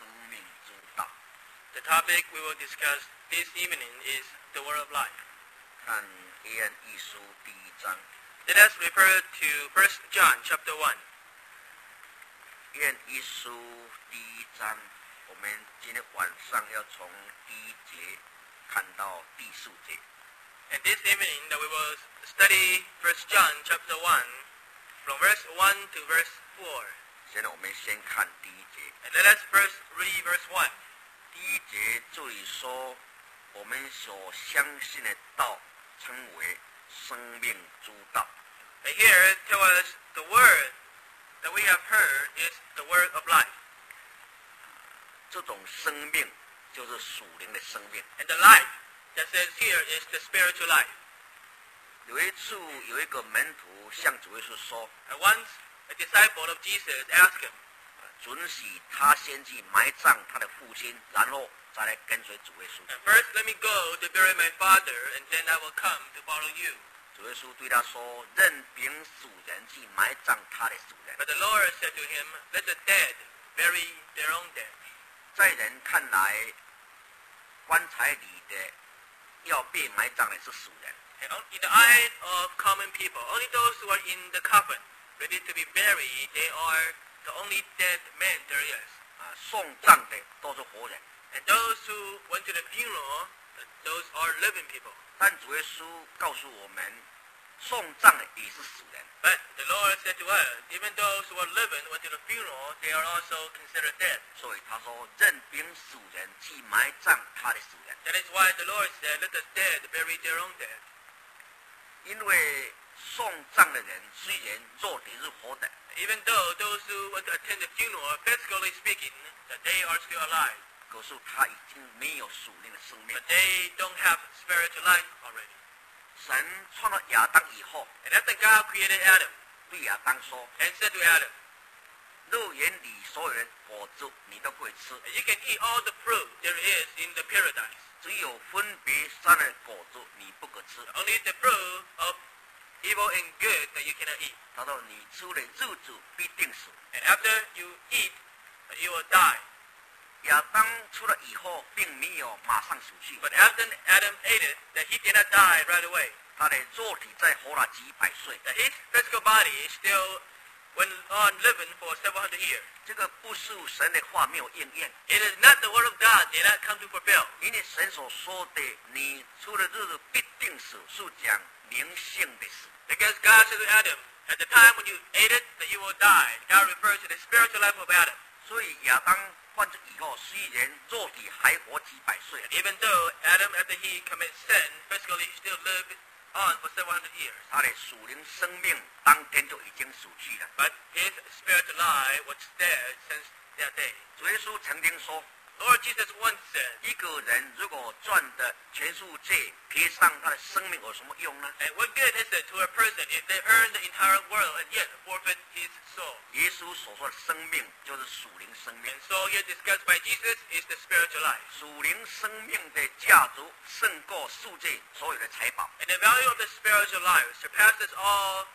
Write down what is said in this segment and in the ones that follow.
生命之道。 The topic we will discuss this evening is the Word of Life. 看约翰一书第一章。 Let us refer to 1 John chapter 1. 约翰一书第一章，我们今天晚上要从第一节看到第4节。 And this evening that we will study 1 John chapter 1 from verse 1 to verse 4. 现在我们先看第一节。 And let us first read verse 1. 第一节这里说，我们所相信的道称为生命之道。 And here tell us the word that we have heard is the word of life. 这种生命就是属灵的生命。 And the life that says here is the spiritual life. 有一次，有一个门徒向主耶稣说 And once a disciple of Jesus asked him, 准许他先去埋葬他的父亲，然后再来跟随主耶稣。 and first let me go to bury my father, and then I will come to follow you. 主耶稣对他说：“任凭属人去埋葬他的属人。 But the Lord said to him, let the dead bury their own dead. ” 在人看来，棺材里的要被埋葬的是属人， And in the eye of common people, only those who are in the coffin, ready to be buried, they are the only dead men there is. 送葬的都是活人。 And those who went to the funeral, those are living people. 但主耶稣告诉我们，送葬的也是死人。 But the Lord said to us, even those who are living went to the funeral, they are also considered dead. 所以他说：“任凭属人去埋葬他的属人。 That is why the Lord said, let the dead bury their own dead. ” 因为送葬的人虽然肉体是活的， Even though those who went to attend the funeral, physically speaking, that they are still alive, 可是他已经没有属灵的生命 but。they don't have spiritual life already. 神创造亚当以后， And after God created Adam 对亚当说 and said to Adam,：“ 乐园里所有的果子你都可以吃， you can eat all the fruit there is in the paradise. 只有分别善恶的果子你不可吃。 Only the fruit of evil and good that you cannot eat. 他说：“你吃了日子必定死。 And after you eat, you will die. ” 亚当吃了以后，并没有马上死去， But after Adam ate it, that he did not die right away. 他的肉体在活了几百岁。 That his physical body still went on living for several hundred years. 这个不是神的话没有应验， It is not the word of God did not come to fulfill. 因为神所说的“你吃了日子必定死”是讲灵性的死。 Because God said to Adam, at the time when you ate it, that you will die. God refers to the spiritual life of Adam. 所以亚当犯罪以后，虽然肉体还活几百岁， Even though Adam, after he commits sin, physically he still lived on for several hundred years. 他的属灵生命当天就已经死去了。 But his spiritual life was dead since that day. 主耶稣曾经说， Lord Jesus once said, 一个人如果赚的全世界，赔上他的生命有什么用呢？ and what good is it to a person if they earn the entire world and yet forfeit his soul? 耶稣所说的生命就是属灵生命 And。so here discussed by Jesus is the spiritual life. 属灵生命的价值胜过世界所有的财宝， And the value of the spiritual life surpasses all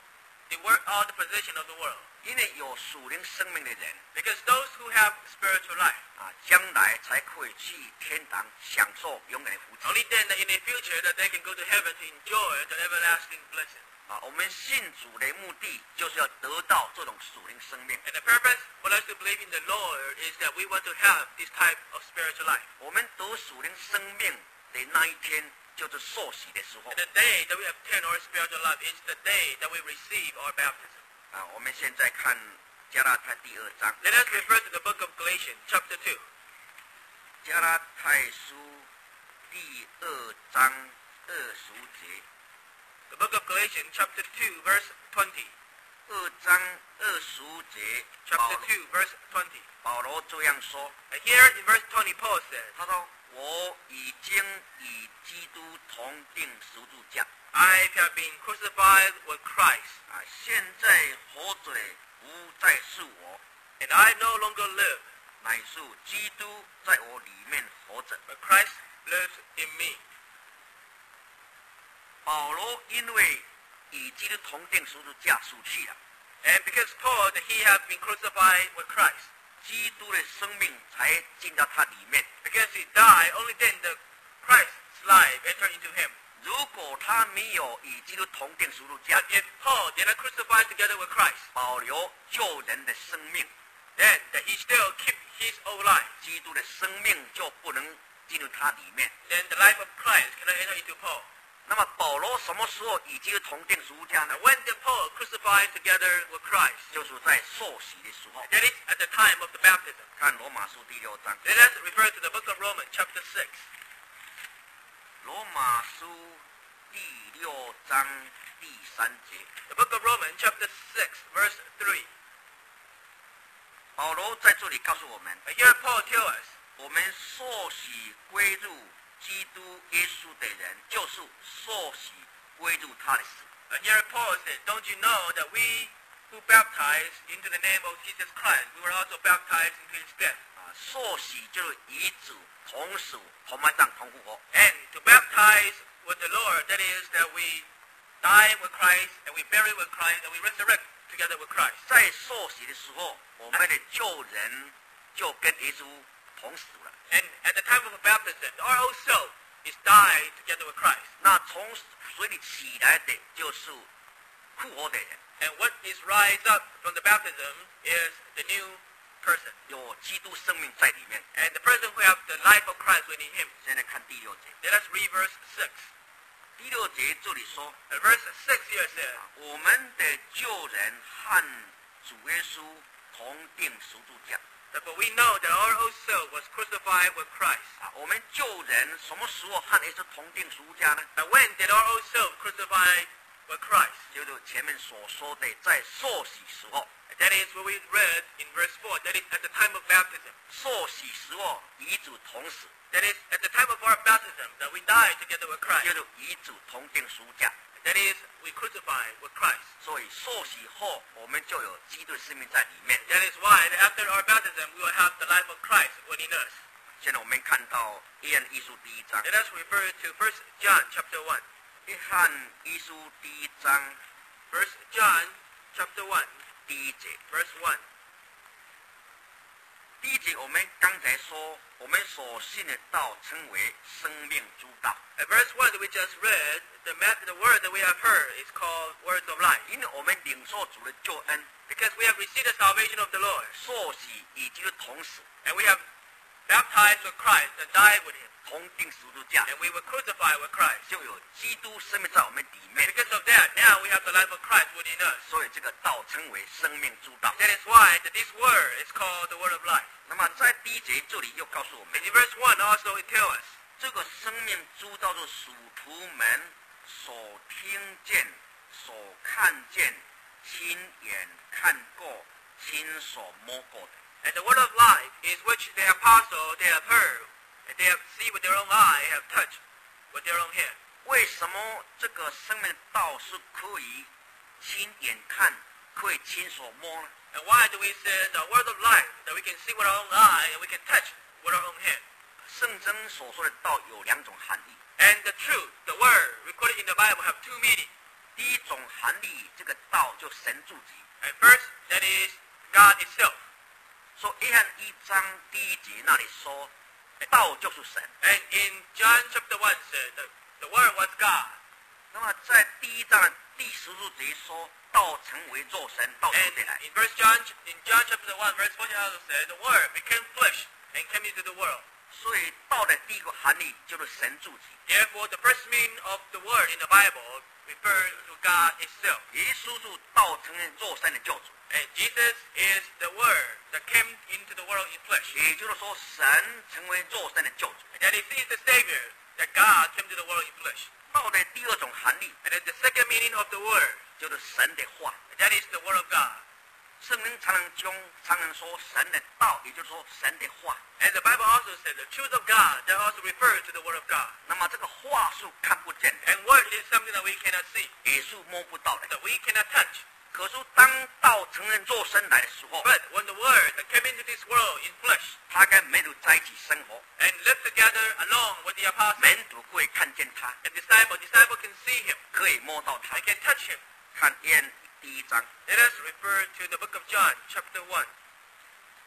the possession of the world. 因为有属灵生命的人 Because those who have spiritual life, 将来才可以去天堂享受永远的福气。 only then that in the future that they can go to heaven to enjoy the everlasting blessing. 我们信主的目的就是要得到这种属灵生命。 And the purpose for us to believe in the Lord is that we want to have this type of spiritual life. 我们得属灵生命的那一天，就是受洗的时候 And。the day that we obtain our spiritual life is the day that we receive our baptism. 我们现在看加拉太第2章。 Let us refer to the book of Galatians, chapter 2. 加拉太书第2章20节。 The book of Galatians, chapter 2, verse 20. 2章20节， Chapter 2, verse 20. 保罗这样说， And here in verse 20, Paul says, 他说：“我已经与基督同定十字架。 I have been crucified with Christ, 现在活着的不再是我， and I no longer live, 乃是基督在我里面活着。 but Christ lives in me. 保罗因为与基督同定十字架死去了， And because Paul, that he had been crucified with Christ, 基督的生命才进到他里面。 Because he died, only then the Christ's life entered into him. 如果他没有与基督同定十字架 But，if Paul did not crucify together with Christ, 保留救人的生命， then that he still keep his old life. 基督的生命就不能进入他里面。 Then the life of Christ cannot enter into Paul. 那么保罗什么时候与基督同定十字架呢 And？when did Paul crucify together with Christ? 就是在受洗的时候。 That is at the time of the baptism. 看罗马书第6章， Let us refer to the book of Romans, chapter 6. 罗马书第6章第3节， The book of Romans, chapter 6, verse 3. 保罗在这里告诉我们， And here Paul tells us, 我们受洗归入基督耶稣的人，就是受洗归入他的死。 and here Paul said, don't you know that we who baptize into the name of Jesus Christ, we were also baptized into his death. 受洗就是与主同死、同埋葬、同复活。 And to baptize with the Lord, that is that we die with Christ, and we bury with Christ, and we resurrect together with Christ. 在受洗的时候，我们的救人就跟耶稣同死了。 And at the time of baptism, our old self is died together with Christ. 那从水里起来的就是复活的人， And what is rise up from the baptism is the new person. 有基督生命在里面。 And the person who have the life of Christ within him. 现在看第6节， Let us read verse 6. 第6节这里说， And verse 6 here says, 我们的救人和主耶稣同定十字架。 that for we know that our old self was crucified with Christ. 我们救人什么时候和耶稣同定十字架呢？ And when did our old self crucify with Christ? 就是前面所说的，在受洗时候。 That is what we read in verse 4. That is at the time of baptism. 受洗时候与主同死， That is at the time of our baptism that we died together with 就 Christ. 是与主同定十字架。 That is, we crucified with Christ. 所以受洗后，我们就有基督的生命在里面。 That is why after our baptism we will have the life of Christ within us. 现在我们看到约翰一书第1章， Let us refer to 1 John chapter 1. 约翰一书第1章 1 John chapter 1, 第1节。 verse 1. 第1节我们刚才说，我们所信的道称为生命之道， At verse 1 that we just read, the word that we have heard is called words of life. 因为我们领受主的救恩， Because we have received the salvation of the Lord. 受洗与基督同死， And we have baptized with Christ and died with him. 同定十字架， And we were crucified with Christ. 就有基督生命在我们里面。 Because of that, now we have the life of Christ within us. 所以这个道称为生命之道。 That is why that this word is called the word of life. 那么在第1节这里又告诉我们 And，in verse 1 also it tells us 这个生命之道是属徒们所听见、所看见、亲眼看过、亲手摸过的。 And the word of life is which the apostle they have heard, and they have seen with their own eye, have touched with their own hand. 为什么这个生命道是可以亲眼看、可以亲手摸呢？ And why do we say the word of life that we can see with our own eye and we can touch with our own hand? 圣经所说的道有2种含义。 And the truth, the word recorded in the Bible have two meanings. 第一种含义，这个道就神自己。 And first, that is God itself. 说约翰1章第1节那里说，道就是神。 And in John chapter 1 said that the word was God. 那么在第1章的第14节说，道成为肉身，道出 And 来。 in John chapter 1 verse 14 also said the word became flesh and came into the world. 所以道的第一个含义就是神自己。 Therefore, the first meaning of the word in the Bible refers to God itself. 耶稣是道成为肉身的救主， And Jesus is the word that came into the world in flesh. 也就是说，神成为肉身的救主。 And that he is the Savior, that God came to the world in flesh. 道的第2种含义 And then the second meaning of the word, 就是神的话。 and that is the word of God. 圣经常常说神的道，也就是说神的话。 And the Bible also says the truth of God, that also refers to the word of God. 那么这个话是看不见的， And word is something that we cannot see, 也是摸不到的。 that we cannot touch. 可是当道成人肉身来的时候， But when the word that came into this world in flesh 他跟门徒在一起生活， and lived together along with the apostles, 门徒会看见他， and disciple can see him, 可以摸到他 they。can touch him. 看约翰第1章， Let us refer to the book of John, chapter 1.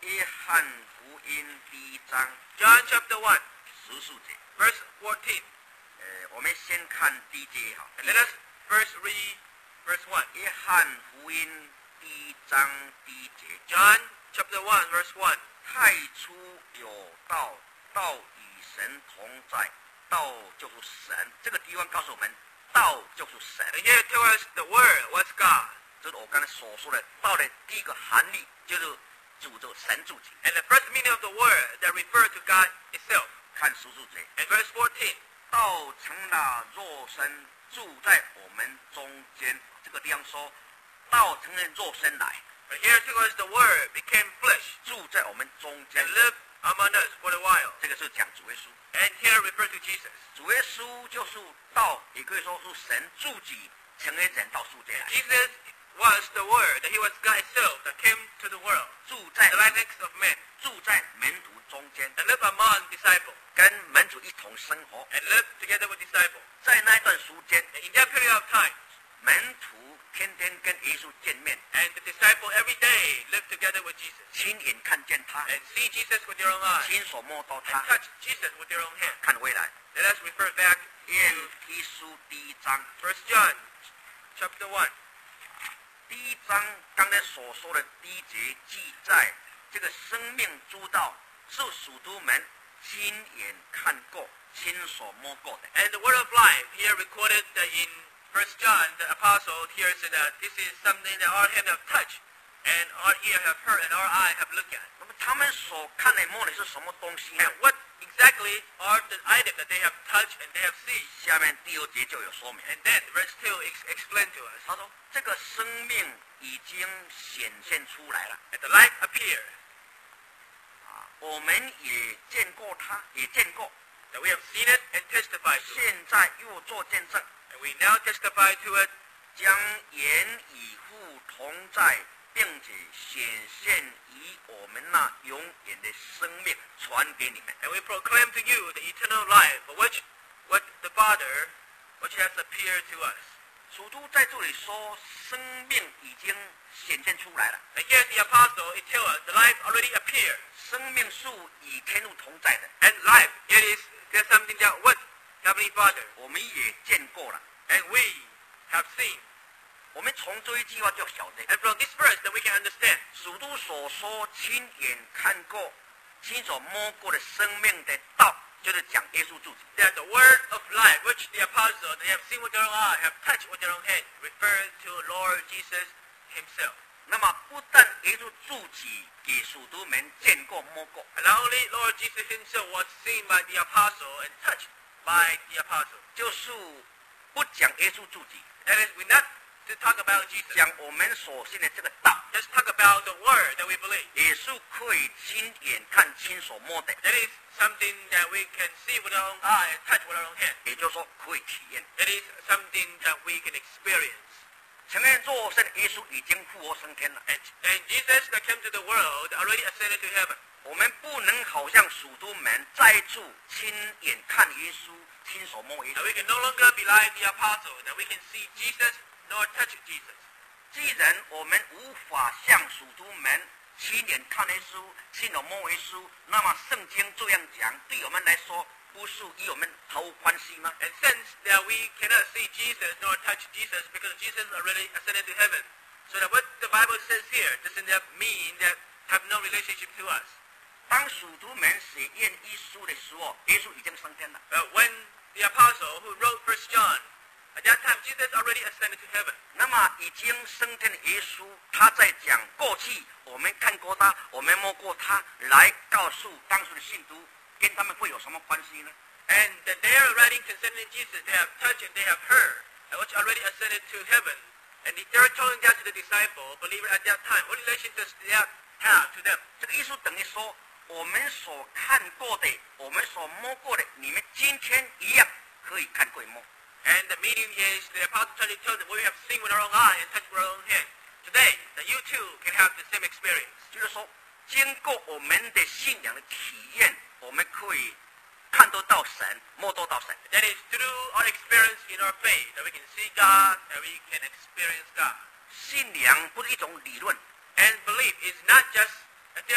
约翰福音第1章 John chapter 1, 14节。 verse 14. 我们先看第1节哈。 And let us first read verse 1. 约翰福音第1章第1节。 John chapter 1, verse 1. 太初有道，道与神同在，道就是神。这个地方告诉我们，道就是神。 And here it tells us the Word was God. 这是我刚才所说的道的第一个含义，就是主就神自己。 And the first meaning of the word that refers to God itself. 看14节， And verse 14. 道成了肉身，住在我们中间。这个地方说，道成了肉身来， But here it tells us the Word became flesh 住在我们中间 and。lived among us for a while. 这个是讲主耶稣。 And here it refers to Jesus. 主耶稣就是道，也可以说是神自己成为人到世界来， Jesus was the Word, that He was God Himself that came to the world, 住在 the likeness of men, 住在门徒中间， and lived among disciples, 跟门徒一同生活。 and lived together with disciples. 在那一段时间， And in that period of time, 门徒天天跟耶稣见面， and the disciples every day lived together with Jesus, 亲眼看见他， and see Jesus with their own eyes, 亲手摸到 and 他， touch Jesus with their own hand. 看未来。 Let us refer back 愿 to 提书第1章， 1 John chapter 1. 第1章刚才所说的第1节记载，这个生命之道是使徒们亲眼看过、亲手摸过的。 And the word of life here recorded in 1 John, the apostle here said that this is something that our hand have touched, and our ear have heard, and our eye have looked at. 那么他们所看的摸的是什么东西呢 And？what exactly are the items that they have touched and they have seen? 下面第2节就有说明。 And then verse 2 explained to us. 他说，这个生命已经显现出来了， And the light appeared, 我们也见过他，也见过， that we have seen it and testified to it. 现在又做见证， And we now testify to it, 将言与父同在，并且显现于我们那永远的生命传给你们。 and we proclaim to you the eternal life, for which what the Father, which has appeared to us. 主都在这里说，生命已经显现出来了， And here the apostle, it tells us the life already appeared. 生命是与天父同在的， And life, there's something that what Heavenly Father, 我们也见过了。 and we have seen. 我们从这一句话就晓得， And from this verse that we can understand, 主都所说亲眼看过、亲手摸过的生命的道，就是讲耶稣自己。 that the word of life, which the apostle, they have seen with their own eye, have touched with their own hand, refers to Lord Jesus Himself. 那么不但耶稣自己给使徒们见过摸过， And not only Lord Jesus Himself was seen by the apostle and touched by the apostle. 就是不讲耶稣自己， That is, we're not to talk about Jesus. 讲我们所信的这个道， Just talk about the word that we believe. 也是可以亲眼看、亲手摸的， That is something that we can see with our own eye and touch with our own hand. 也就是说可以体验。 It is something that we can experience. 承认肉身的耶稣已经复活升天了， And Jesus that came to the world already ascended to heaven. 我们不能好像使徒们再次亲眼看耶稣、亲手摸耶 And 稣。 we can no longer be like the apostle, that we can see Jesus nor touch Jesus. 既然我们无法像使徒们亲眼看耶稣、亲手摸耶稣，那么圣经这样讲，对我们来说不是与我们毫无关系吗？ And since that we cannot see Jesus nor touch Jesus because Jesus already ascended to heaven, so that what the Bible says here doesn't that mean that have no relationship to us. 当使徒们写愿一书的时候，耶稣已经升天了。 But when the apostle who wrote 1 John, at that time Jesus already ascended to heaven. 那么已经升天的耶稣，他在讲过去我们看过他，我们摸过他，来告诉当时的信徒，跟他们会有什么关系呢？ And that they are writing concerning Jesus, they have touched and they have heard, and which already ascended to heaven. And they are telling that to the disciple, believer at that time. What relation does that have to them? 这个意思等于说，我们所看过的，我们所摸过的，你们今天一样可以看过摸。 And the meaning is the apostle trying to tell them what we have seen with our own eye and touched with our own hand. Today, that you too can have the same experience. 就是说，经过我们的信仰的体验，我们可以看得到神，摸得到神。 That is through our experience in our faith that we can see God and we can experience God. 信仰不是一种理论， And belief is not just a theory.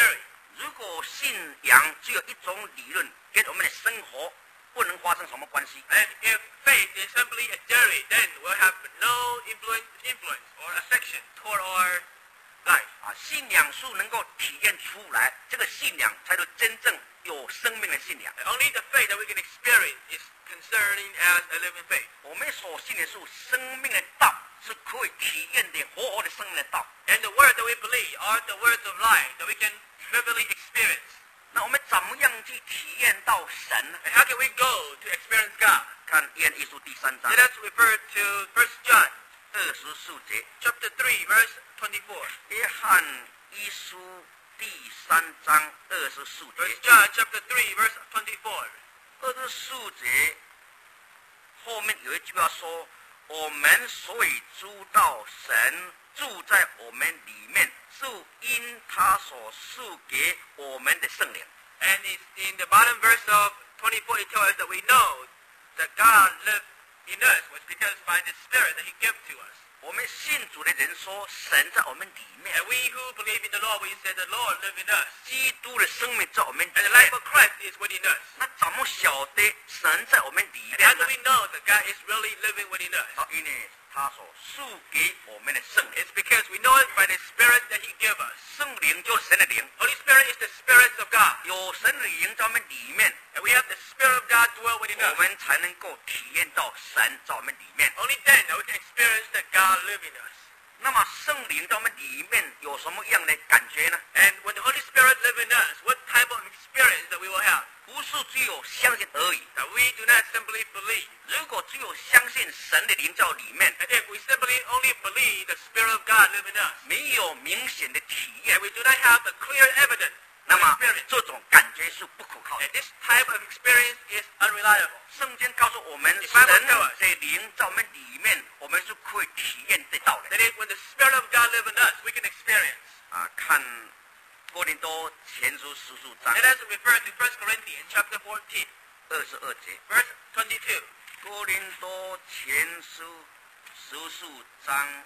如果信仰只有一种理论，跟我们的生活不能发生什么关系。 And if faith is simply a theory, then we'll have no influence or affection toward our life. 信仰是能够体验出来，这个信仰才是真正有生命的信仰。 Only the faith that we can experience is concerning as a living faith. 我们所信的是生命的道，是可以体验的活活的生命的道。 And the words that we believe are the words of life that we can vividly experience. 那我们怎么样去体验到神呢？ And how can we go to experience God? 看约翰一书第3章 Let us refer to 1 John 24节， chapter 3, verse 24. 约翰一书第3章24 1 节。 John chapter 3, verse 24. 24节后面有一句话说：“我们所以知道神住在我们里面，是因他所赐给我们的圣灵。” And it's in the bottom verse of 24, it tells us that we know that God lives in us was because by the Spirit that He gave to us. 我们信主的人说，神在我们里面 And，we who believe in the Lord, we say the Lord lives in us. 基督的生命在我们里 And the 面 life。of Christ is within us. 那怎么晓得神在我们里 And how 面 do 呢？ we know that God is really living within us? 因为他所赐给我们的圣灵， It's because we know it by the Spirit that He gave us. 圣灵就是神的灵， Holy Spirit is the Spirit of God. 有神的灵在我们里面， And we have the Spirit of God dwell within 我 us. 们才能够体验到神在我们里面。 Only then that we can experience that God lives in us. 那么圣灵在我们里面有什么样的感觉呢？ And when the Holy Spirit lives in us, what type of experience that we will have? 不是只有相信而已。 That we do not simply believe. 如果只有相信神的灵在里面， And if we simply only believe the Spirit of God lives in us, 没有明显的体验 and，we do not have the clear evidence 那 of 么 experience, 这种感觉是不可靠的 and。this type of experience is unreliable. 圣经告诉我们， The 神 Bible tells us 的灵在我们里面，我们是可以体验得到的。 That is, when the Spirit of God lives in us, we can experience. 看哥林多前书14章 Let us refer to 1 Corinthians chapter 14, 22节， verse 22. 哥林多前书14章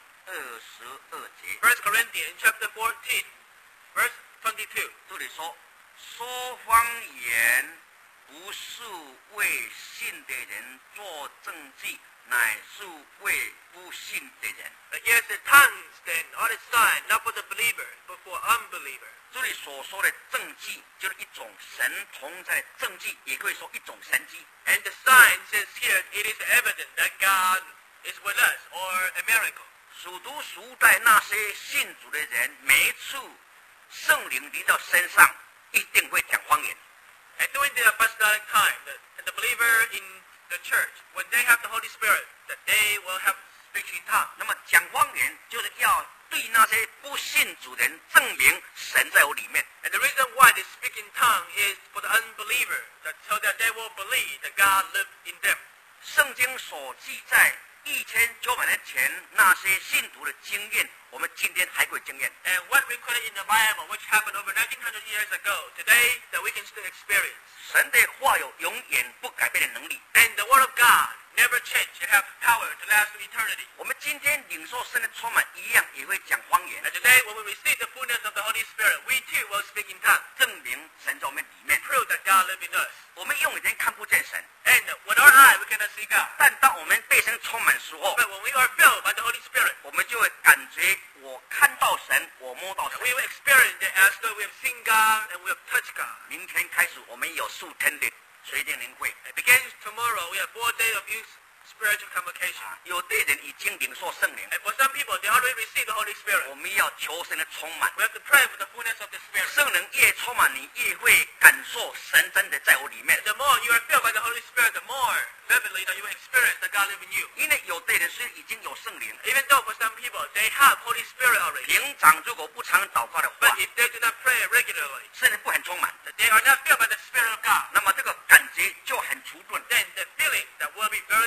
22节， 1 Corinthians chapter 14, verse 22. 这里说，说方言不是为信的人做证据，乃是为不信的人。 But yes, the tongues then are the sign, not for the believer, but for unbelievers. 这里所说的证据，就是一种神同在的证据，也可以说一种神迹。 And the sign says here, it is evident that God is with us, or a miracle. 属读属代那些信主的人，每一次圣灵临到身上，一定会讲方言。 And during the apostolic time, the believer in the church, when they have the Holy Spirit, that they will have speech in tongues. 那么讲方言，就是要对那些不信主的人证明神在我里面。 And the reason why they speak in tongues is for the unbeliever, so that they will believe that God lives in them. 圣经所记载1900年前那些信徒的经验，我们今天还可以经验。 And what recorded in the Bible, which happened over 1900 years ago, today that we can still experience. 神的话有永远不改变的能力。 And the Word of God never change. It has power to last to eternity. 我们今天领受神的充满一样，也会讲方言， And today, when we receive the fullness of the Holy Spirit, we too will speak in tongues. 证明神在我们里面。 Prove that God lives in us. 我们用眼睛看不见神， And with our eye, we cannot see God. 但当我们被神充满时候， But when we are filled by the Holy Spirit, 我们就会感觉我看到神，我摸到神。 we will experience it as though we have seen God and we have touched God. 明天开始，我们有数天的水电灵会， It begins tomorrow. We have 4 days of youth spiritual convocation. 有的人已经领受圣灵， And for some people, they already received the Holy Spirit. 我们要求神的充满。 We have to pray for the fullness of the Spirit. 圣灵越充满你，越会感受神真的在我里面。 The more you are filled by the Holy Spirit, the more vividly that you will experience that God lives in you. 因为有的人虽然已经有圣灵， Even though for some people, they have Holy Spirit already. 平常如果不常祷告的 But 话， if they do not pray regularly, 圣灵不很充满， that they are not filled by the Spirit of God, 那么这个感觉就很迟钝。 then the feeling that will be very numb.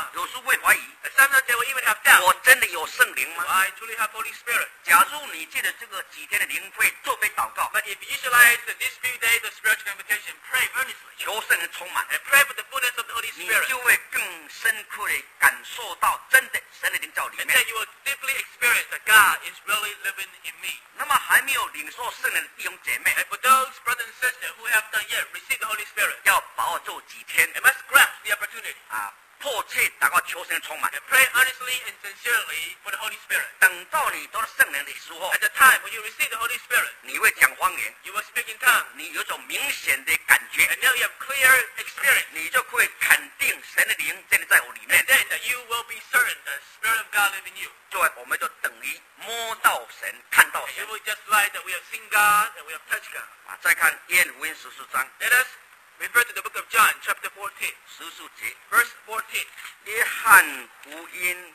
有时会怀疑， And sometimes they will even have doubt. 我真的有圣灵 Do 吗？ I truly have Holy Spirit? 假如你借着这个几天的灵会做杯祷告， But if you utilize these few days of spiritual convocation, pray earnestly 求圣灵充满， and pray for the fullness of the Holy 你 Spirit. 就会更深刻的感受到真的神的灵在我里 And 面。 then you will deeply experience that God is really living in me. 那么还没有领受圣灵的弟兄姐妹， And for those brothers and sisters who have not yet received the Holy Spirit, 要把握这几天 they must grasp the opportunity 迫切祷告求圣灵充满。 and pray earnestly and sincerely for the Holy Spirit. 等到你得到圣灵的时候 At，the time when you receive the Holy Spirit, 你会讲方言， you will speak in tongues, 你有种明显的感觉， and now you have clear experience. 你就会肯定神的灵真的在我里面 And。then that you will be certain the Spirit of God lives in you. 对，我们就等于摸到神，看到 And 神 you will just like that we have seen God and we have touched God. 再看约翰福音14章 Let us refer to the book of John, chapter 14, 14节， verse 14. 约翰福音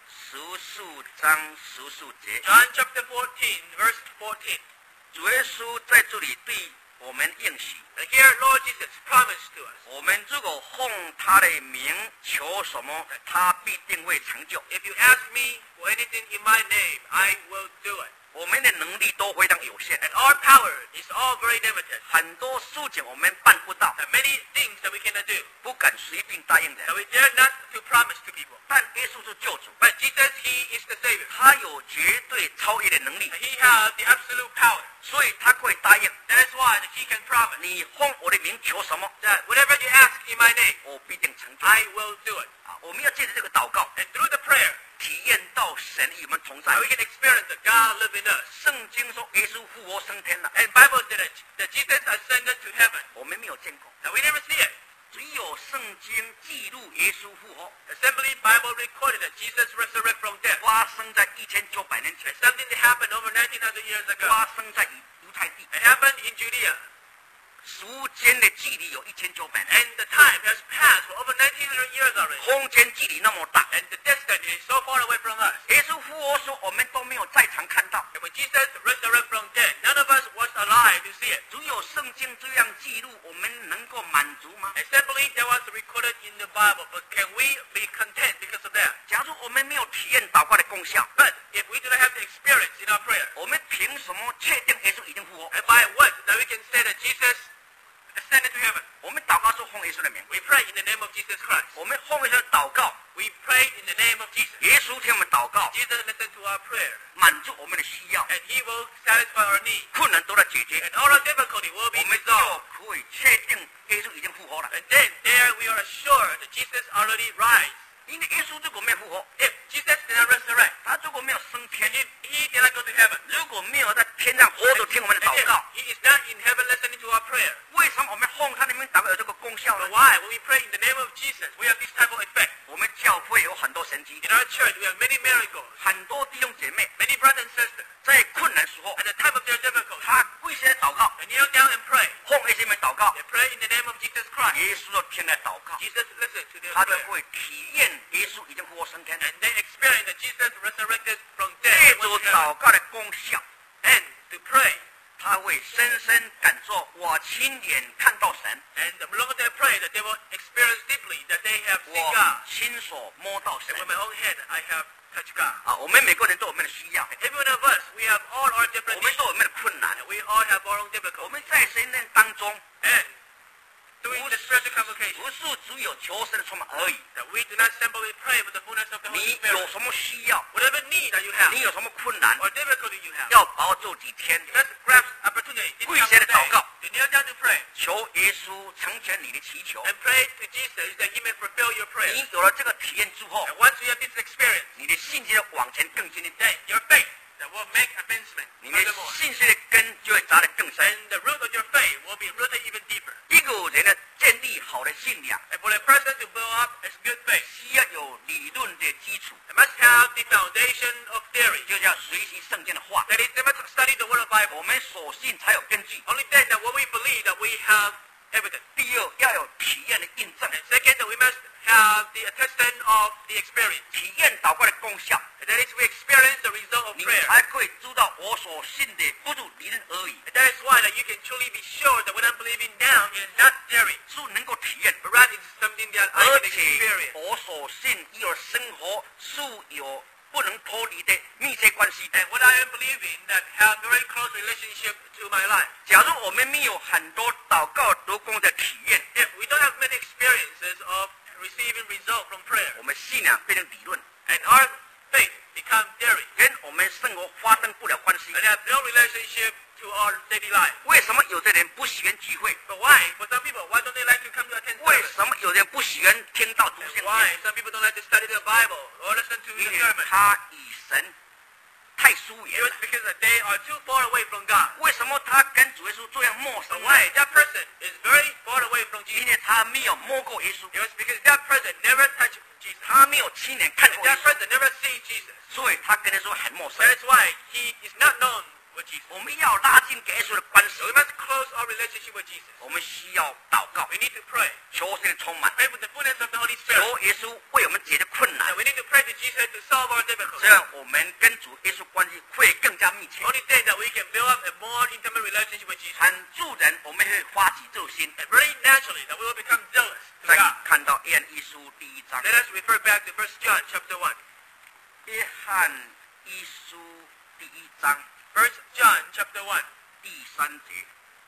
14章14节， John chapter 14, verse 14. 主耶稣在这里对我们应许， And here Lord Jesus promised to us, 我们如果奉他的名求什么，他必定会成就。 if you ask me for anything in my name, I will do it. 我们的能力都非常有限， And our power is all very limited. 很多事情我们办不到， There are many things that we cannot do, 不敢随便答应 that 人。 we dare not to promise to people. 但耶稣是救主， But Jesus, He is the Savior. 他有绝对超越的能力 And，He has the absolute power. 所以他可以答应 That is why that He can promise 你奉我的名求什么， that whatever you ask in my name, 我必定成就。 I will do it. 我们要借着这个祷告， And through the prayer, 体验到神与我们同在 we。can experience that God lives in us. 圣经说耶稣复活升天了， And Bible said that Jesus ascended to heaven. 我们没有见过， Now we never see it. 只有圣经记录耶稣复活 Assembly Bible recorded that Jesus resurrected from death. 发生在1900年前 And，something that happened over 1900 years ago. 发生在犹太地， It happened in Judea. 时间的距离有1900年， And the time has passed for over 1900 years already. 空间距离那么大。 And the distance is so far away from us. 耶稣复活说，我们都没有在场看到， And when Jesus resurrected from death, none of us was alive to see it. 只有圣经这样记录，我们能够满足吗？ And simply that was recorded in the Bible. But can we be content because of that? 假如我们没有体验祷告的功效， But if we do not have the experience in our prayer, 我们凭什么确定耶稣已经复活？ and by what that we can say that Jesus ascended to heaven? 我们祷告是奉耶稣的名， We pray in the name of Jesus Christ. 我们奉耶稣的祷告， We pray in the name of Jesus. 耶稣听我们祷告， Jesus listened to our prayer, 满足我们的需要， and He will satisfy our need. 困难都来解决， And all our difficulty will be 我们 resolved. 就可以确定耶稣已经复活了。 And then there we are assured that Jesus already rise. 因为耶稣如果没有复活， If Jesus did not resurrect, 他如果没有升天， if He did not go to heaven, 如果没有在天上活着听我们的 and 祷 if 告， He is not in heaven listening to our prayer, 为什么我们奉他的名祷告有这个功效 but 呢？ why, when we pray in the name of Jesus, we have this type of effect? 我们教会有很多神迹， In our church, we have many miracles. 很多弟兄姐妹 Many brothers and sisters, 在困难时候 at，the time of their difficulty, 他跪下来祷告， they kneel down and pray. 奉耶稣名祷告， They pray in the name of Jesus Christ. 耶稣就听来祷告， Jesus listens to their 他就 prayer. 会体验耶稣已经复活升天， And they experience that Jesus resurrected from 借 death. 着 and went to heaven. 祷告的功效， And to pray. 他会深深感受我亲眼看到神， And the longer they pray, that they will experience deeply that they have seen 我 God. 亲手摸到神 And with my own hand, I have touched God. 我们每个人都有我们的需要， And every one of us, we have all our 我 different 们 needs. 都有我们的困难， And we all have our own 我 difficulties. 们在神念当中， And doing the spiritual convocation, 不是只有求神的充满而已。 that we do not simply pray with the fullness of the Holy 你 Spirit. 有什么需要， Whatever need that you have, 你有什么困难， or difficulty you have, 要把握这几天， let's grasp opportunity. This 跪 time 下来 of 祷告， day, to kneel down to pray. 求耶稣成全你的祈求。 And pray to Jesus that He may fulfill your prayer. 你有了这个体验之后， And once you have this experience, 你的信心要往前更进一步， then your faith that will make advancement 你的 furthermore. 信心的根就会扎得更深。 And the root of your faith will be rooted even deeper. 一个人呢，建立好的信仰， And for a person to build up his good faith, 需要有理论的基础， they must have the foundation of theory. 就是要学习圣经的话。 That is, they must study the Word of Bible. 我们所信才有根据。 Only then that what we believe that we have evidence. 第二，要有体验的印证， And second, we must have the attestation of the experience. 体验祷告的功效， And that is, we experience the result of 你 prayer. 才可以知道我所信的不是理论而已， And that is why that you can truly be sure that what I'm believing now is not theory, 是能够体验， but rather it's something that I 而 can 且 experience. 我所信与我生活是有不能脱离的密切关系。 And what I am believing that have very close relationship to my life. 假如我们没有很多祷告得功的体验， If we don't have many experiences of receiving result from prayer, 我们信仰变成理论， and our faith become theory, 跟我们生活发生不了关系。 and have no relationship to our daily life. 为什么有的人不喜欢聚会？ But why? For some people, why don't they like to come to attend 为 service? 什么有人不喜欢听到读 And 圣 why 经？ some people don't like to study the Bible or listen to 因 the 为 sermon? 他与神太疏远 It's 了。 because that they are too far away from God. 为什么他跟主耶稣这样陌 But 生呢？ why? That person is very far away from 因 Jesus. 为他没有摸过耶稣， It was because that person never touched Jesus. 他没有亲眼看 And 过耶 that 稣， person never seen Jesus. 所以他跟耶稣很陌生 That。is why he is not known with Jesus. 我们要拉近跟耶稣的关系 So，we must close our relationship with Jesus. 我们需要祷告， We need to pray. 求神的充满， Pray for the fullness of the Holy Spirit. 求耶稣为我们解决困难 And，we need to pray to Jesus to solve our 这 difficulties. 样我们跟主耶稣关系会更加密切。 Only then that we can build up a more intimate relationship with Jesus. 很自然，我们会发起热心。 And very naturally that we will become jealous to 再 God. 看到约翰一书第1章， Let us refer back to 1 John chapter 1. 约翰一书第1章 1 John chapter 1, 第3节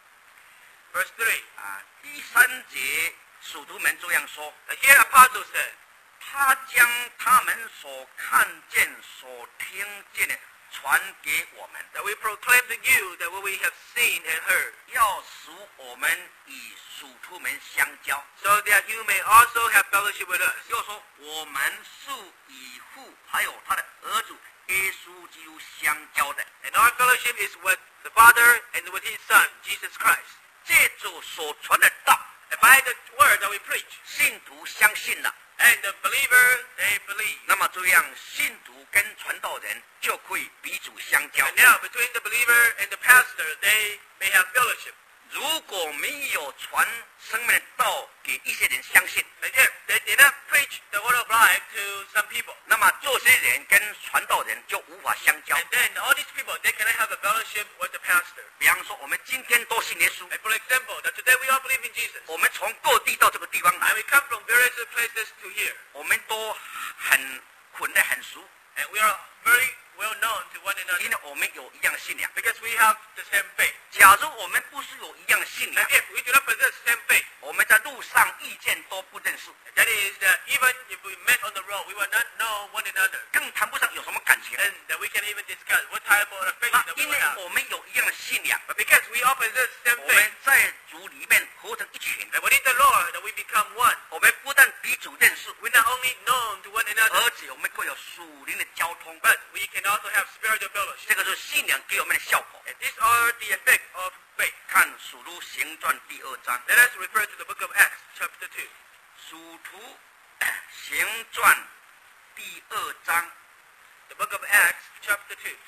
verse 3. 啊，第3节使徒们这样说。 And here Apostle said, 他将他们所看见、所听见的传给我们， that we proclaim to you that what we have seen and heard, 要使我们与属徒们相交。 so that you may also have fellowship with us. 又说，我们是与父还有他的儿子耶稣基督相交的。 And our fellowship is with the Father and with His Son, Jesus Christ. 借着所传的道， And by the word that we preach, 信徒相信了， and the believer, they believe. 那么这样信徒跟传道人就可以彼此相交。 And now, between the believer and the pastor, they may have fellowship. 如果没有传生命的道给一些人相信， And yet, they did not preach the word of life to some people. 那么这些人跟传道人就无法相交。 And then all these people, they cannot have a fellowship with the pastor. 比方说，我们今天都信耶稣， And for example, that today we all believe in Jesus. 我们从各地到这个地方 And 来， we come from various places to here. 我们都很混得很熟， And we are very well known to one 因 another 为我们有一样的信仰。 because we have the same faith. 假如我们不是有一样的信 And 仰， if we do not possess the same faith, 我们在路上遇见都不认识， that is that even if we met on the road, we will not know one another. 更谈不上有什么感情。 And that we can even discuss what type of faith 那 that we 因 will 为 have. 我们有一样的信仰， But because we all possess the same 我 faith, 们在主里面合成一群， and within the Lord that we become one, 我们不但彼此认识， we're not only known to one another, 而且我们会有属灵的交通。 but we can also have spiritual fellowship. 这个是信仰给我们的效果。 And these are the effects of faith. 看《属徒行传》第2章， Let us refer to the book of Acts, chapter 2. 《属徒行传》第2章 The book of Acts, chapter 2,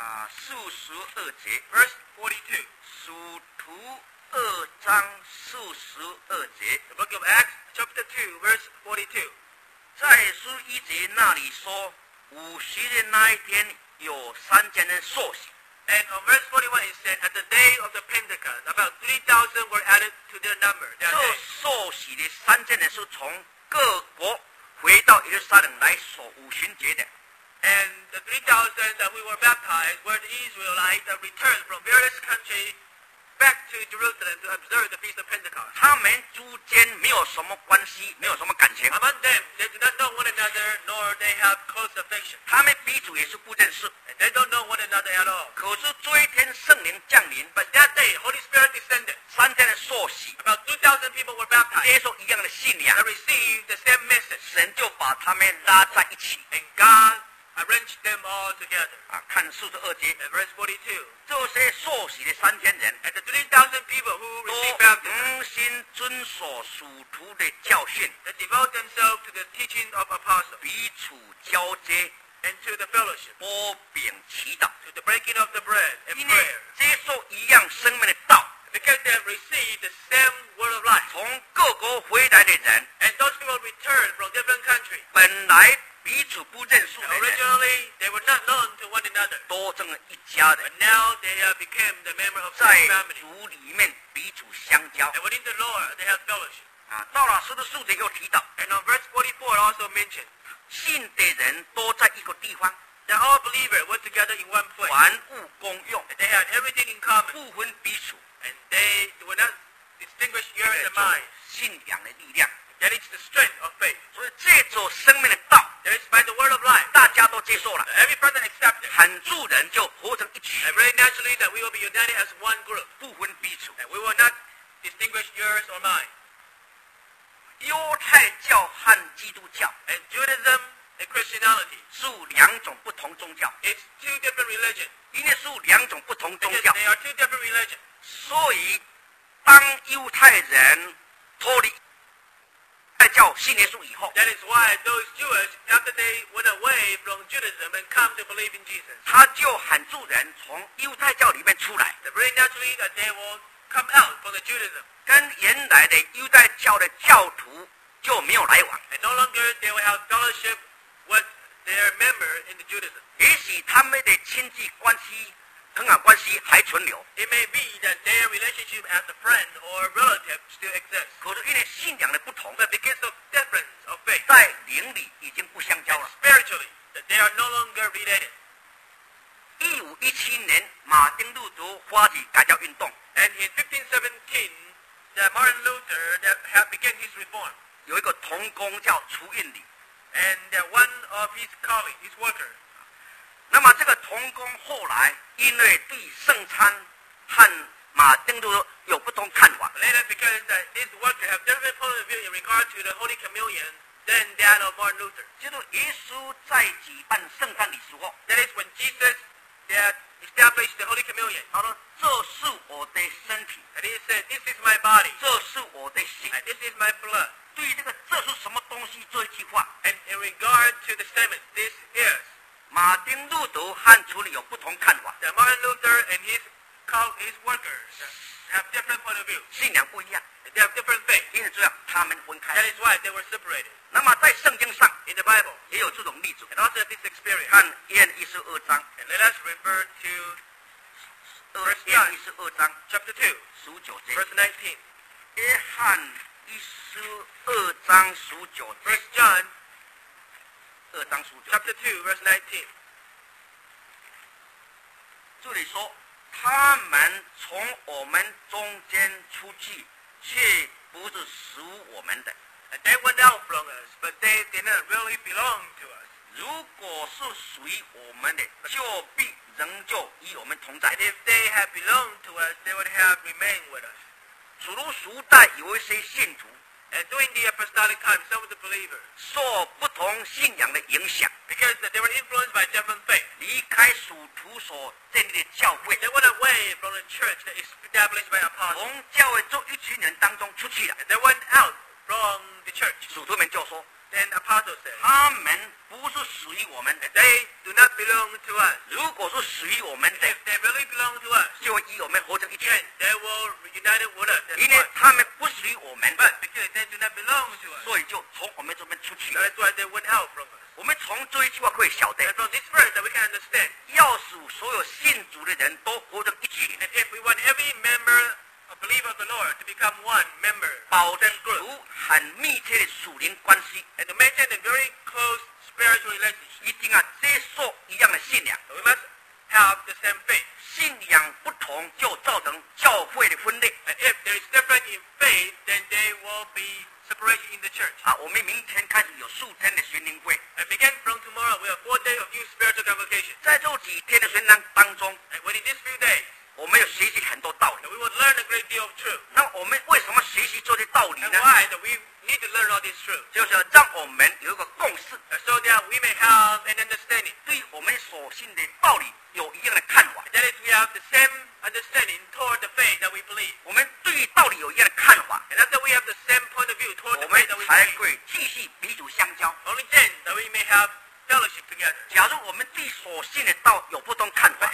42节， verse 42. 属徒2章42节， The book of Acts, chapter 2, verse 42. 在41节那里说，50日那一天有3000人受洗。 And on verse 41 it said, at the day of the Pentecost, about 3,000 were added to their number 这 that day. 受洗的3000人是从各国回到耶路撒冷来守五旬节的。 And the 3,000 that we were baptized were the Israelites that returned from various countries back to Jerusalem to observe the Feast of Pentecost. 他们之间没有什么关系，没有什么感情， Among them, they do not know one another, nor they have close affection. 他们彼此也是不认识。 And they don't know one another at all. 可是这一天圣灵降临， But that day, Holy Spirit descended. 3000人受洗， About 2,000 people were baptized 接受一样的信仰 and，received the same message. 神就把他们拉在一起。 And God arranged them all together. 看42节， And verse 42. 这些受洗的3000人 And the 3,000 people who 都 received baptism, 恒心遵守属徒的教训， they devote themselves to the teaching of apostles 彼此交接， and to the fellowship, 波饼祈祷。 to the breaking of the bread and 因为 prayer. 接受一样生命的道， Because they have received the same word of life. 来彼此不认识的人， Originally, they were not known to one another. 都成了一家人， But now they have become the member of 在 one family. 主里面彼此相交 And within the Lord, they have fellowship. 啊。到了44节又提到， And on verse 44 also mentioned 信的人都在一个地方， that all believers were together in one place. 凡物公用， And they had everything in common. 不分彼此， And they were not distinguished 这 yours 个 and 就 mine. 信仰的力量。 That is the strength of faith. 所以借着生命的道， That is by the word of life. 大家都接受了， Every person accepted. 喊住人就合成一起， And very naturally that we will be united as one group. 不分彼此。 And we will not distinguish yours or mine. 犹太教和基督教 And Judaism and Christianity 是两种不同宗教， is two different religions. 因为是两种不同宗 Because 教， they are two different religions. 所以当犹太人脱离犹太教信耶稣以后， That is why those Jews, after they went away from Judaism and come to believe in Jesus, 他就喊住人从犹太教里面出来， that very naturally that they will come out from the Judaism. 跟原来的犹太教的教徒就没有来往。 And no longer they will have fellowship with their member in the Judaism. 也许他们的亲戚关系、朋友关系还存留， It may be that their relationship as a friend or relative still exists. 可是因为信仰的不同， But because of difference of faith, 在灵里已经不相交 and 了。 spiritually, that they are no longer related. 1517年，马丁路德发起改教运动， And in 1517, that Martin Luther that have begun his reform. 有一个童工叫楚运礼。 And that one of his colleagues, his worker, 那么这个童工后来因为对圣餐和马丁路德有不同看法， later because that this worker have different point of view in regard to the Holy Communion than that of Martin Luther. 就是耶稣在举办圣餐的时候， That is when Jesus that established the Holy Communion. 他说：“这是我的身体， And he said, this is my body, 这是我的血。 and this is my blood. ” 对于这个这是什么东西这一句话， And in regard to the statement, this is, 马丁路德和楚理有不同看法， that Martin Luther and his workers have different point of view. 信仰不一样， And they have different faith. 因此这样他们分开 That。is why they were separated. 那么在圣经上 In the Bible, 也有这种例子， and also this experience. 看约翰12章， And let us refer to 约翰12章 chapter 2, 19节， verse 19. 约翰12章19 1 节， John 2章19 chapter 节， 2, verse 19. 这里说他们从我们中间出去，却不是属我们的。 And they went out from us, but they did not really belong to us. 如果是属于我们的，就必仍旧与我们同在 And。if they had belonged to us, they would have remained with us. 除如时代有一些信徒 And during the apostolic time, some of the believers, 受不同信仰的影响， because they were influenced by different faith, 离开属徒所建立的教会， they went away from the church that is established by apostles. 从教会这一群人当中出去了。 And they went out from the church. 属徒们就说， Then apostles said, 他们不是属于我们的。 they do not belong to us. 如果是属于我们的 If，they really belong to us, 就会与我们合成一体， then they will unite with us. That's 因为 why. 他们不属于我们 But because they do not belong to us, 所以就从我们这边出去。 that's why they went out from us. 我们从这一句话可以晓得 And，from this verse that we can understand, 要使所有信主的人都合成一体， and if we want every member, a believer of the Lord, to become one member, 保持很密切的属灵关系， and to maintain a very close spiritual relationship, 一定要接受一样的信仰。 we must have the same faith. 信仰不同就造成教会的分裂 And if there is difference in faith, then there will be separation in the church. 啊！我们明天开始有数天的宣灵会， And begin from tomorrow, we have 4 days of new spiritual convocation. 在这几天的宣讲当中， And within these few days, 我们要学习很多道理 we。will learn a great deal of truth. 那我们为什么学习这些道理 And 呢？ why that we need to learn all this truth? 就是要让我们有一个共识， So that we may have an understanding. 对我们所信的道理有一样的看法。 That is, we have the same understanding toward the faith that we believe. 我们对道理有一样的看法， And after we have the same point of view toward 我 the 们 faith that we 才 believe, 会继续彼此相交。 only then that we may have fellowship together. 假如我们对所信的道有不同看法 But，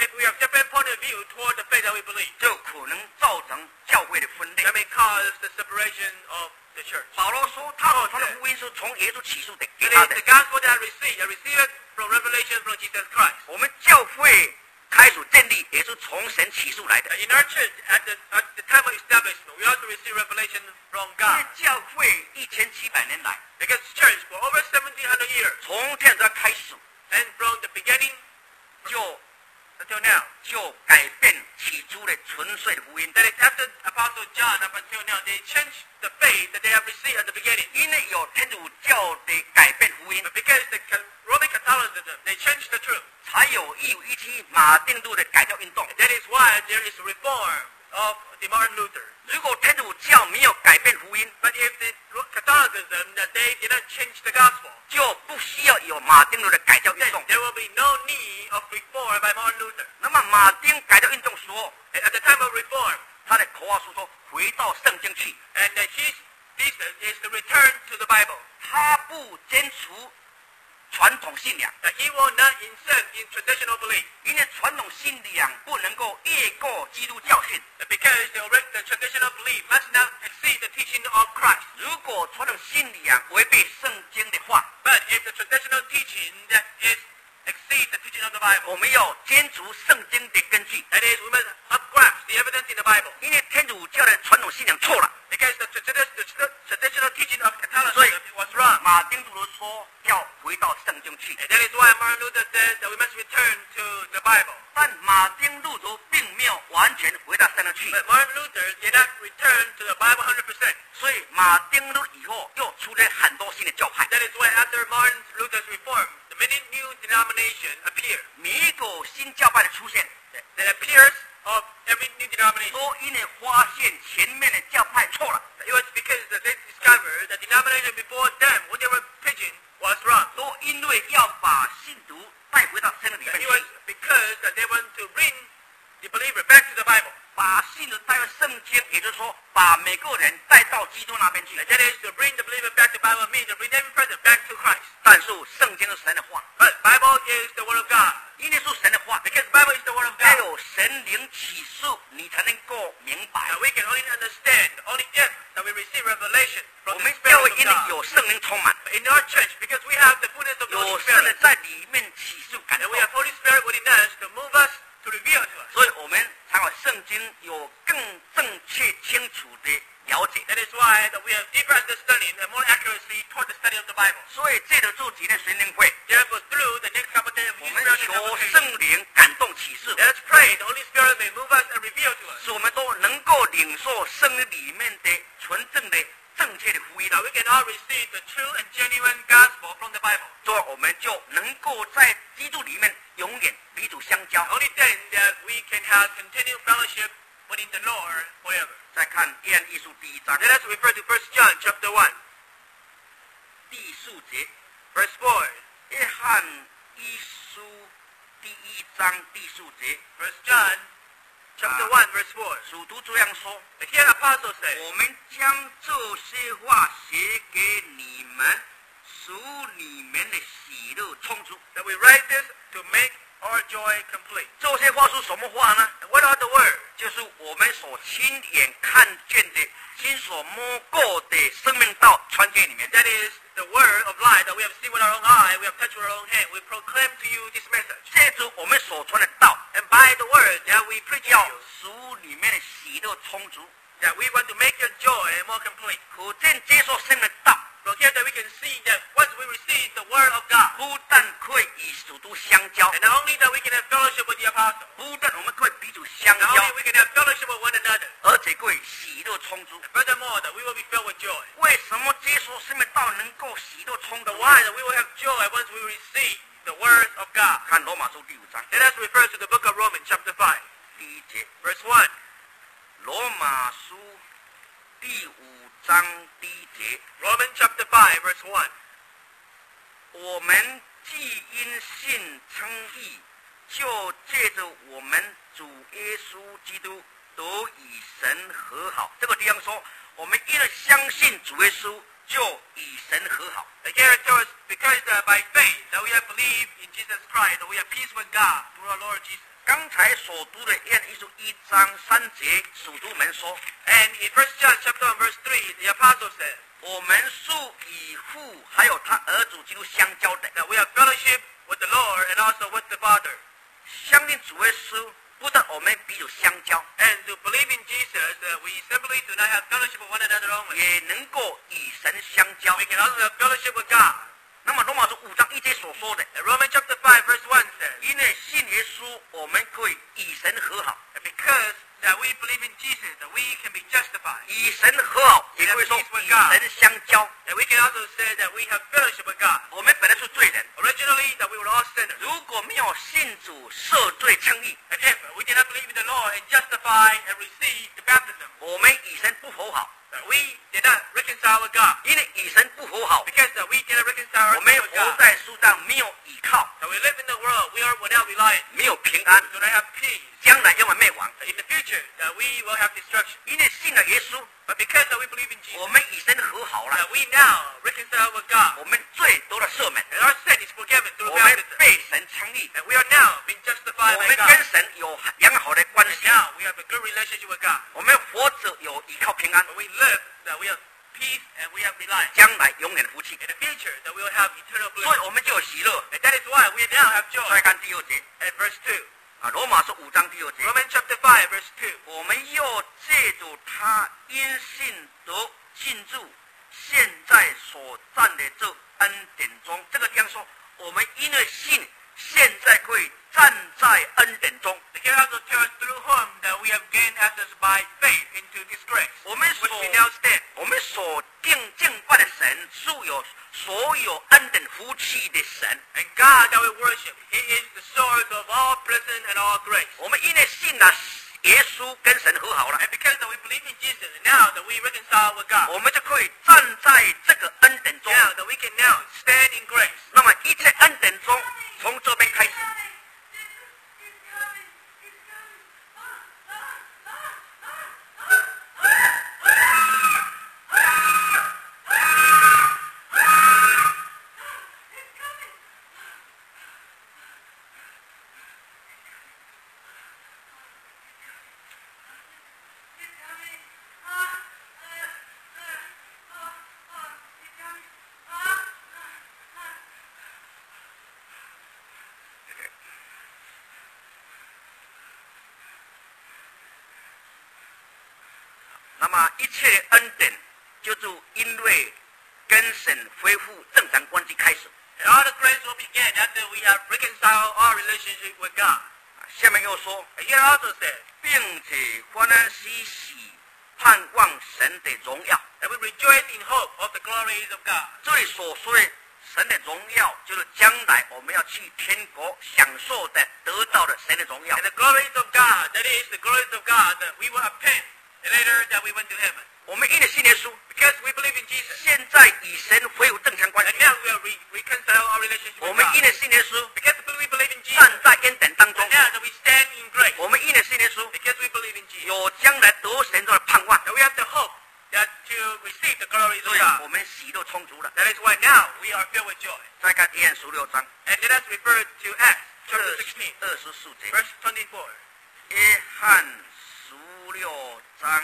if we have different point of view toward the faith that we believe, 就可能造成教会的分裂 that。may cause the separation of the church. 保罗说，他所传的福音是从耶稣起诉的给 It 他 is 的 the。gospel that I received it from revelation from Jesus Christ. 我们教会开始建立也是从神起诉来的。 In our church, at the time of establishment, we also receive revelation from 因为 God. 教会1700年来， Because church, for over 1700 years, 从天主开始 and from the beginning 就 until now, 就改变起初的纯粹的福音。 that is after Apostle John up until now, they changed the faith that they have received at the beginning. 因为有天主教的改变福音， But because the Roman Catholicism, they changed the truth. 才有1517马丁路的改教运动。 That is why there is reform of the Martin Luther. 如果天主教没有改变福音， But if the Catholicism, that they did not change the gospel, 就不需要有马丁路的改教运 then 动。 there will be no need of reform by Martin Luther. 那么马丁改教运动说， And at the time of reform, 他的口号是说回到圣经去， and his thesis is to return to the Bible. 他不坚持传统信仰， That he will not insist in traditional belief. 因为传统信仰不能够越过基督教训。 Because the traditional belief must not exceed the teaching of Christ. 如果传统信仰违背圣经的话， But if the traditional teaching that is exceeds the teaching of the Bible, 我们要坚持圣经的根据， that is, we must upgrasp the evidence in the Bible. 因为天主教的传统信仰错了。 Because the traditional teaching of 所以 Catholicism was wrong. 马丁路德说要回到圣经去， And that is why Martin Luther says that we must return to the Bible. 但马丁路德并没有完全回到圣经去， But Martin Luther did not return to the Bible 100%. 所以马丁路以后又出现很多新的教派。 That is why after Martin Luther's reform, the many new denominations appear. 每一个新教派的出现， That appears of every new denomination. 都因为发现前面的教派错了， It was because that they discovered that the denomination before them, what they were preaching, was wrong. 都因为要把信徒带回到圣经里面 It was 去， because that they want to bring the believer back to the Bible. 把信徒带回圣经，也就是说，把每个人带到基督那边去。 That is to bring the believer back to the Bible, means to bring every person back to Christ. 但是圣经是神的话， But Bible is the word of God. 因为是神的话， Because Bible is the word of 要 God. 有神灵启示，你才能够明白。 Now we can only understand, only if that we receive revelation 我 from the 们 Spirit 教 of 会因为 God. 有圣灵充满， But in our church, because we have the fullness of the 有 Holy 圣灵 Spirit, 在里面启示感 and 动 we，have Holy Spirit within us to move us, to reveal to us. 所以我们才把圣经有更正确清楚的了解。 That is why that we have deeper understanding and more accuracy toward the study of the Bible. 所以借着这几天神灵会， Therefore, through the next couple of days of 我 His 们 Spirit 求 convocation, 圣灵感动启示， let us pray the Holy Spirit may move us and reveal to us, 使我们都能够领受圣经里面的纯正的正确的福音， that we can all receive the true and genuine gospel from the Bible. 所以我们就能够在基督里面永远彼此相交。 Only then that we can have continued fellowship within the Lord forever. 再看《约翰一书》第1章 Let us refer to 1 John chapter 1, 第4节， verse 4. 《约翰一书》第1章第4节， 1 John chapter 1, verse 4. 使徒这样说： And here apostle says, 我们将这些话写给你们，使你们的喜乐充足。 that we write this to make our joy complete. 这些话是什么话呢？ And what are the words? 就是我们所亲眼看见的、亲所摸过的生命道传给你们。 That is the word of life that we have seen with our own eye, we have touched with our own hand. We proclaim to you this message. 借着我们所传的道， And by the word that we preach to 要 you, 使你们的喜乐充足。 that we want to make your joy more complete. 可见接受生命的道， From here that we can see that once we receive the word of God, 不但可以与使徒相交， and not only that we can have fellowship with the apostle, 不但我们可以彼此相 not 交， only we can have fellowship with one another, 而且可以喜乐充足。 and furthermore that we will be filled with joy. 为什么接受生命道能够喜乐充足 But why that we will have joy once we receive the word of God? 看罗马书第5章 Let us refer to the book of Romans chapter 5, 第1节， verse 1. 罗马书第5章第1节， Romans chapter 5, verse 1. 我们既因信称义，就借着我们主耶稣基督得与神和好。这个地方说，我们因为相信主耶稣，就与神和好。 The here it tells us, because by faith that we have believed in Jesus Christ, that we have peace with God through our Lord Jesus. 刚才所读的约翰一书1章3节，使徒们说 And in 1 John chapter 1 verse 3, the apostle said 我们是与父还有他儿子基督相交的。 that we have fellowship with the Lord and also with the Father. 相信主耶稣，不但我们彼此相交， And to believe in Jesus, we simply do not have fellowship with one another only. 也能够与神相交 We。can also have fellowship with God. 那么罗马书5章1节所说的， And Romans chapter 5 verse 1 says, 因为信耶稣，我们可以与神和好。 and because that we believe in Jesus, that we can be justified. 与神和好，也可以说与神相交。 And we can also say that we have fellowship with God. 我们本来是罪人， Originally, that we were all sinners. 如果没有信主赦罪称义， And if we did not believe in the Lord and justify and receive the baptism, 我们与神不和好。 that we did not reconcile with God. 因为与神不和好， Because that we did not reconcile 我们 ourselves with 活 God. 在世上没有依靠， That we live in the world, we are without reliance. 没有平安， We do not have peace. 将来永远灭亡。 In the future, that we will have destruction. 因为信了耶稣， But because that we believe in Jesus, 我们与神和好了， that we now reconcile with God. 我们罪得了赦免， And our sin is forgiven through 我们 baptism. 被神称义， And we are now being justified 我 by 们 God. 跟神有良好的关 And 系， now we have a good relationship with God. 我们活着有依靠平安， When we live, that we have peace and we have reliance. 将来永远的福气。 In the future, that we will have eternal 所以 bliss. 我们就有喜乐。 And that is why we now have joy. 再看第2节 And verse 2. 啊，罗马书5章第2节， Romans chapter 5, verse 2. 我们又借着他因信得进入现在所占的这恩典中。这个地方说，我们因为信，现在可以站在恩典中。 Here also tells through whom that we have gained access by faith into this grace, 我们 which we now stand. 所敬拜的神，是有所有恩典福气的神。 And God that we worship, He is the source of all blessing and all grace. 我们因为信了耶稣，跟神和好了， And because that we believe in Jesus, and now that we reconcile with God, 我们就可以站在这个恩典中。 now that we can now stand in grace. 那么一切恩典中，从这边开始。 那么一切的恩典，就是因为跟神恢复正常关系开始。 And all the grace will begin after we have reconciled our relationship with God. 下面又说， And here also says 并且欢欢喜喜盼望神的荣耀。 that we rejoice in hope of the glories of God. 这里所说的神的荣耀，就是将来我们要去天国享受的、得到的神的荣耀 And。the glories of God, that is the glories of God that we will obtain later that we went to heaven. 我们因着信耶稣， Because we believe in Jesus. 现在与神恢复正常关系 And。now we are reconcile our relationship 我 with 们 God. 因着信耶稣， Because we believe in Jesus. 站在恩典当中 And。now that we stand in grace. 我们因着信耶稣， Because we believe in Jesus. 有将来得神的盼望， And we have the hope that to receive the glories 所 of 以 God. 我们喜乐充足了。 That is why now we are filled with joy. 再看约翰16章 And let us refer to Acts chapter 16, 24节， verse 24. 约翰16章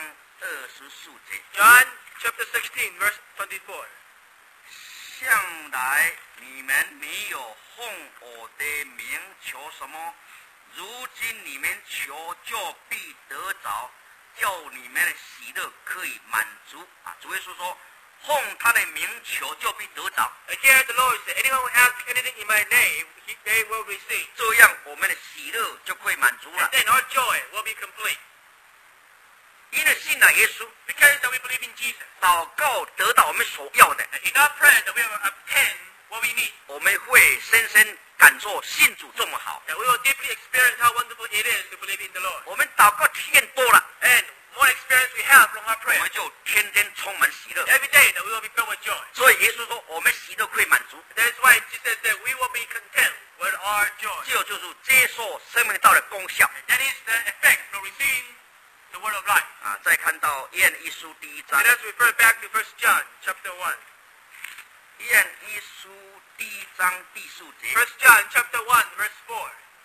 24节。 John chapter 16, verse 24. 向来你们没有奉我的名求什么，如今你们求就必得着，叫你们的喜乐可以满足啊！主耶稣说，奉他的名求就必得着， And here the Lord said, anyone who asks anything in my name, they will receive. 这样我们的喜乐就可以满足 And 了。 then our joy will be complete. 因为信了耶稣， Because that we believe in Jesus. 祷告得到我们所要的， And in our prayer that we will obtain what we need. 我们会深深感受信主这么好。 That we will deeply experience how wonderful it is to believe in the Lord. 我们祷告体验多了， And more experience we have from our 我 prayer. 们就天天充满喜乐。 Every day that we will be filled with joy. 所以耶稣说，我们喜乐可以满足。 That is why Jesus said we will be content with our joy. 这就是接受生命道的功效 That is the effect of receiving the word of life. 啊！再看到约翰一书1章 Let，us refer back to 1 John chapter 1. 约翰一书1章第4节， 1 John chapter 1, verse 4.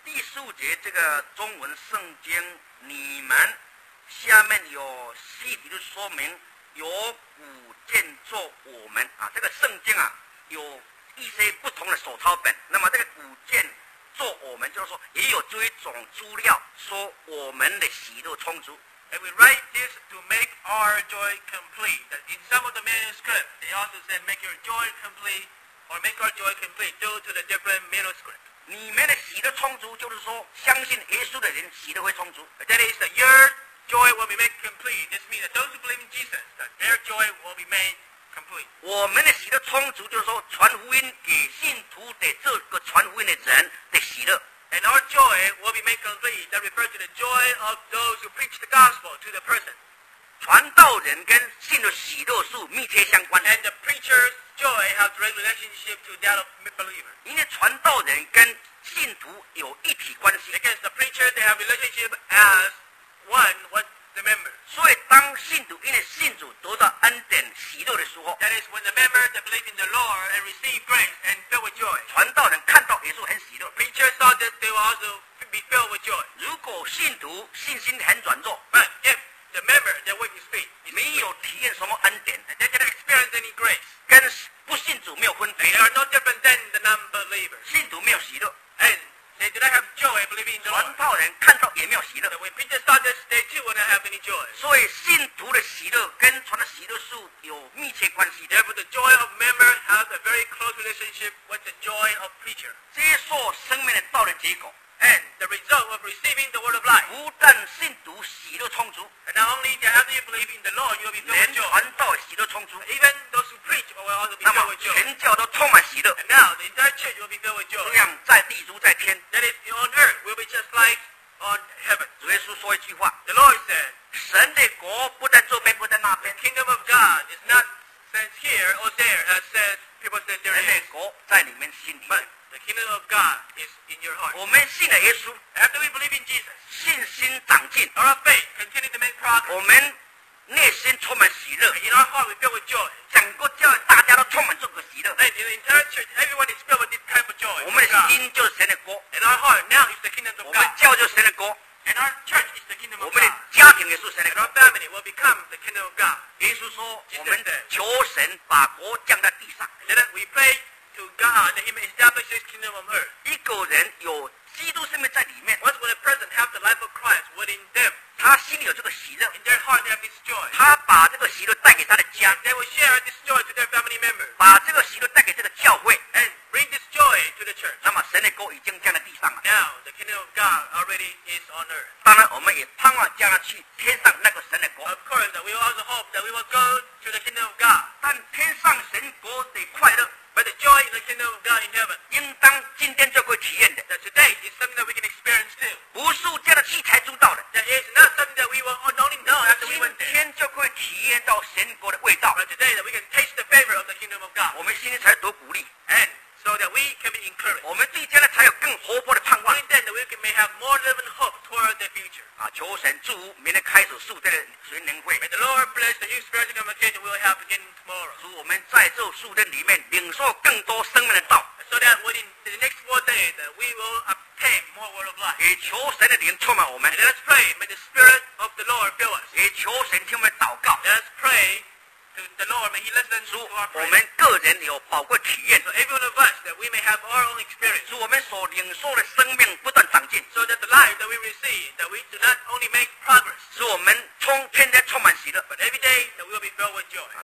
第15节这个中文圣经，你们下面有细体的说明，有古建做我们啊，这个圣经啊有一些不同的手抄本。那么这个古建做我们，就是说也有这一种资料，说我们的喜乐充足。 And we write this to make our joy complete. That in some of the manuscripts, they also said make your joy complete or make our joy complete due to the different manuscripts. 你们的喜乐充足，就是说相信耶稣的人喜乐会充足。 That is that your joy will be made complete. This means that those who believe in Jesus, that their joy will be made complete. 我们的喜乐充足，就是说传福音给信徒的这个传福音的人的喜乐。 And our joy will be made complete. That refers to the joy of those who preach the gospel to the person. 传道人跟信的喜乐是密切相关的。 And the preacher's joy has direct relationship to that of believer. 因为传道人跟信徒有一体关系。 Because the preacher, they have relationship as one with the members. 所以当信徒因为信主得到恩典喜乐的时候， That is when the members that believe in the Lord and receive grace and filled with joy. 传道人看到也是很喜乐。 Preachers saw this, they will also be filled with joy. 如果信徒信心很软弱， But if the member, their weak is faith, 没有体验什么恩典， and they cannot experience any grace. 跟不信主没有分别 They，are no different than the non-believers. 信徒没有喜乐， And they do not have joy believing in the Lord. 传道人看到也没有喜乐。 So when preachers saw this, they too will not have any joy. 所以信徒的喜乐跟传的喜乐是有密切关系的。 Therefore, the joy of member has a very close relationship with the joy of preacher. 接受生命的道的结果， And the result of receiving the word of life. 不但信徒喜乐充足， And not only that after you believe in the Lord, you will be filled 连 with joy. 传道喜乐充足， Even those who preach will also be 那 filled 么 with joy. 全教都充满喜乐。 And now the entire church will be filled with 这 joy. 样在地如在天。 That is, on earth will be just like on heaven. 主耶稣说一句话： The Lord said, 神的国不在这边，不在那边， Kingdom of God is not said here or there, as said people said there 神的 is. 国在你们心里 But 面。 the kingdom of God is in your heart. 我们信了耶稣， After we believe in Jesus, 信心长进， our faith continues to make progress. 我们内心充满喜乐， In our heart we fill with joy. 整个教会大家都充满这个喜乐。 And in the entire church, everyone is filled with this type of joy. 我们的 God. 心就是神的国， And our heart now is the kingdom 我 of 们 God. 教就是神的国， And our church is the kingdom 我 of 们的 God. 家庭也是神的 And 国 our。family will become the kingdom of God. 耶稣说：“我们求神把国降在地上。 And then we pray to God that He may establish His kingdom on earth. 一个人有基督生命在里面， Once when a person have the life of Christ within them, 他心里有这个喜乐， in their heart they have this joy. 他把这个喜乐带给他的家， They will share this joy to their family members 把这个喜乐带给这个教会。 and bring this joy to the church. 那么神的国已经降在地上了。 Now the kingdom of God already is on earth. 当然，我们也盼望将来去天上那个神的国。 Of course, that we also hope that we will go to the kingdom of God. 但天上神国的快乐， But the joy in the kingdom of God in heaven, 应当今天就会体验的， that today is something that we can experience too. 不是这样的器材主导的。 That is not something that we will only know after we 今 went there. 天就会体验到神国的味道， But today that we can taste the favor of the kingdom of God. 我们心里才多鼓励， And so that we can be encouraged. 我们对将来才有更活泼的盼望 Only then that we may have more living hope toward the future. 啊！求神祝福明天开始数天的全年会， May the Lord bless the new spiritual convocation we will have beginning tomorrow. 祝我们在这数天里面领受更多生命的道， So that within the next 4 days that we will obtain more word of life. 也求神的灵充满我们 And，let us pray. May the Spirit of the Lord fill us. 也求神听我们祷告， Let us pray to the Lord. May He listen 祝 to our 我 prayer. 们个人有宝贵体验， So every one of us that we may have our own experience. 祝我们所领受的生命不断长进， So that the life that we receive, that we do not only make progress, 使我们天天充满喜乐。 but every day that we will be filled with joy.